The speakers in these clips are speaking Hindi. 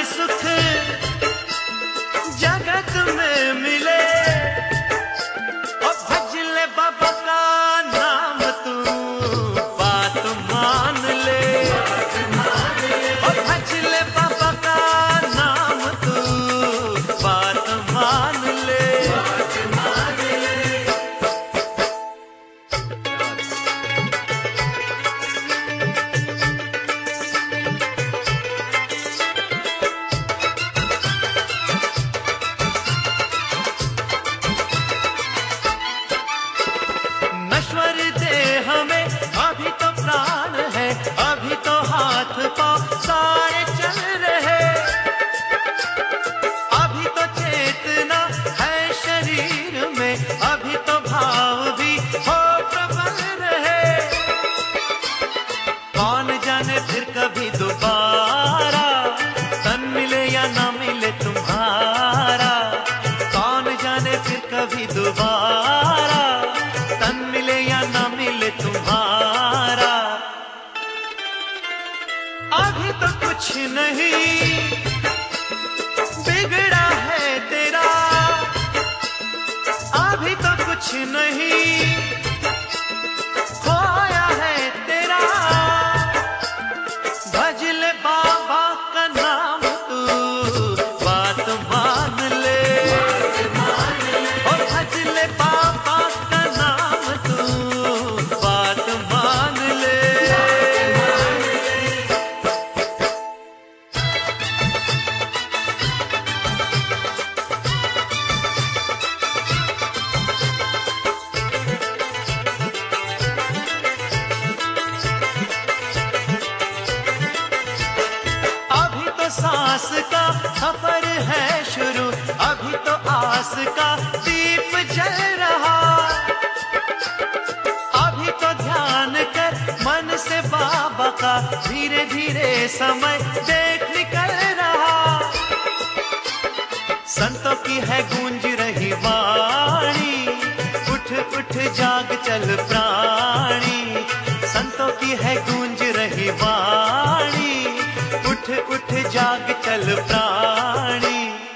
सुख जगत में मिले, और भज ले बाबा का नाम तू बात मान ले, और भज ले बाबा का नाम तू बात मान ले। नश्वर देह में अभी तो प्राण है, अभी तो हाथ पांव सारे चल रहे, अभी तो चेतना है शरीर में, अभी तो भाव भी हो प्रबल रहे। कौन जाने फिर कभी दोबारा तन मिले या ना मिले तुम्हारा, कौन जाने फिर कभी दोबारा तन मिले या ना मिले तुम्हारा। अभी तो कुछ नहीं बिगड़ा है तेरा, अभी तो कुछ नहीं खोया है तेरा। भज ले बाबा का नाम तू बात मान ले, और भज ले बाबा का नाम तू बात मान ले। अभी तो सांस का सफर है शुरू, अभी तो आस का दीप जल रहा, अभी तो ध्यान कर मन से बाबा का धीरे धीरे समय देख निकल रहा। संतों की है गूंज रही वाणी, उठ उठ जाग चल प्राणी, संतों की है गूंज रही वाणी, उठ उठ जाग चल प्राणी।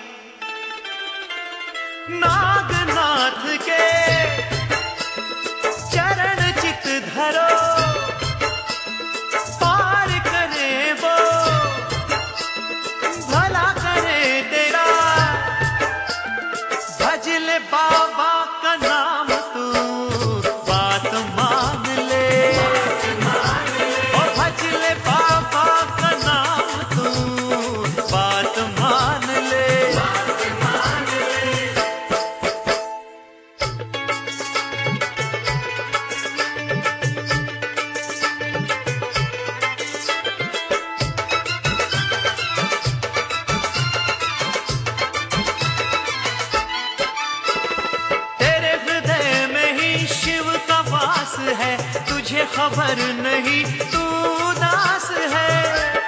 नागनाथ के चरण चित धरो, पार करे वो भला करे तेरा। भज ले बाबा का नाम तू बात मान ले, और भज ले बाबा का नाम तू बात मान ले। तेरे हृदय में ही शिव का वास है, तुझे खबर नहीं तू उदास है।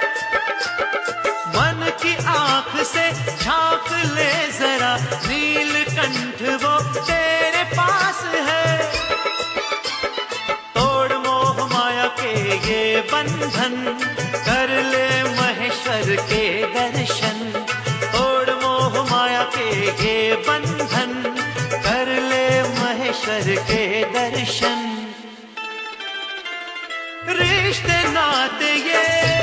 मन की आंख से झांक ले जरा, नीलकंठ वो तेरे पास है। तोड़ मोह माया के ये बंधन, कर ले महेश्वर के दर्शन। तोड़ मोह माया के ये बंधन, कर ले महेश्वर के दर्शन। रिश्ते नाते ये